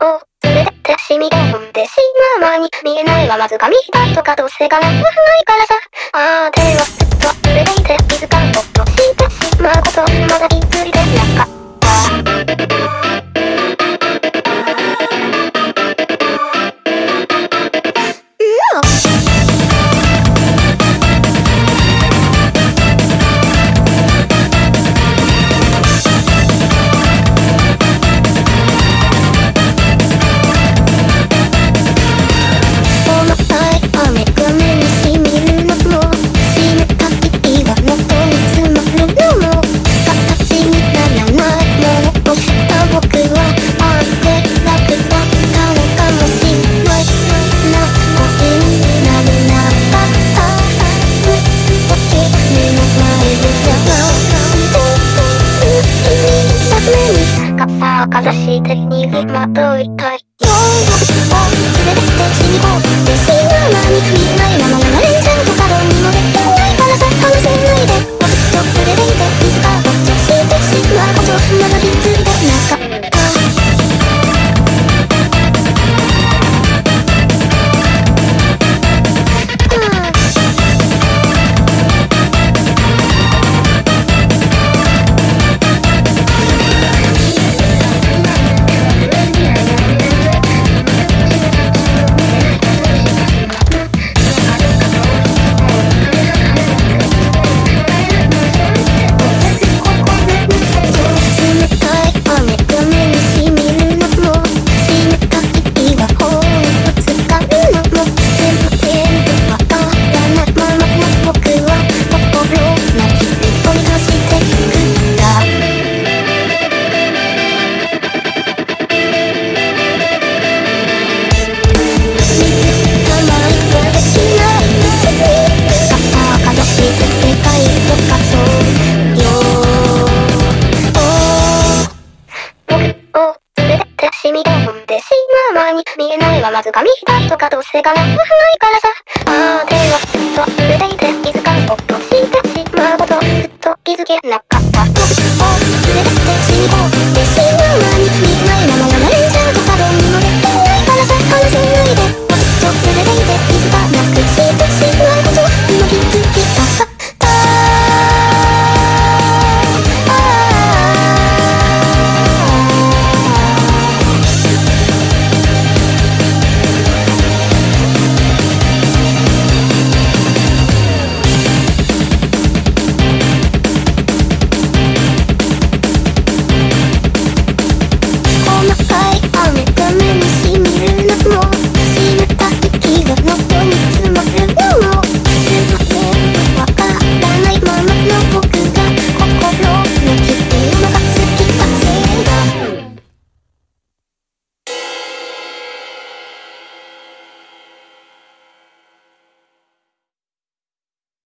を連れて染み込んでしまう間に見えないはまず紙だとかどうせがなくないからさ。ああ手をずっと触れていて気づかんことしてしまうことまだ気づいてなかった。かざして逃げまといたい。夜を連れて染み込んでしまう間に見えないまま流れちゃうとかどうにもできないからさ。話せないでもずっと触れていていつか落としてしまうことまだ気づいてなかった。見えないはまず紙だとかどうせがなくないからさ。ああ手をずっと触れていて気づかんことしてしまうことずっと気づけなかった。を連れて染み込んでしまう